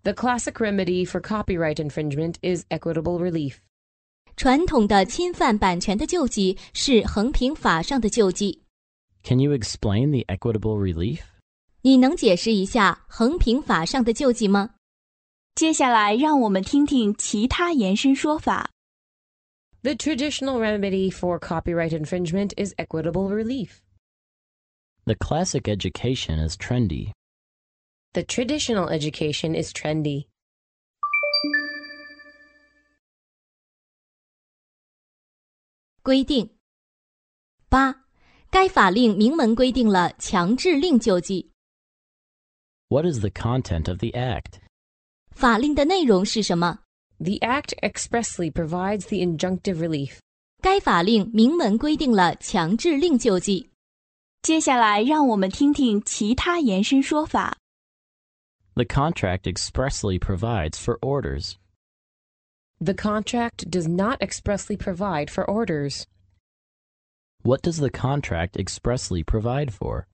The classic remedy for copyright infringement is equitable relief. 传统的侵犯版权的救济是衡平法上的救济。 Can you explain the equitable relief? 你能解释一下衡平法上的救济吗？ 接下来让我们听听其他延伸说法。 The traditional remedy for copyright infringement is equitable relief. The classic education is trendy. The traditional education is trendy. 规定。8. 该法令明文规定了强制令救济。 What is the content of the act? 法令的内容是什么？ The act expressly provides the injunctive relief. 该法令明文规定了强制令救济。 接下来让我们听听其他延伸说法。 The contract expressly provides for orders. The contract does not expressly provide for orders. What does the contract expressly provide for?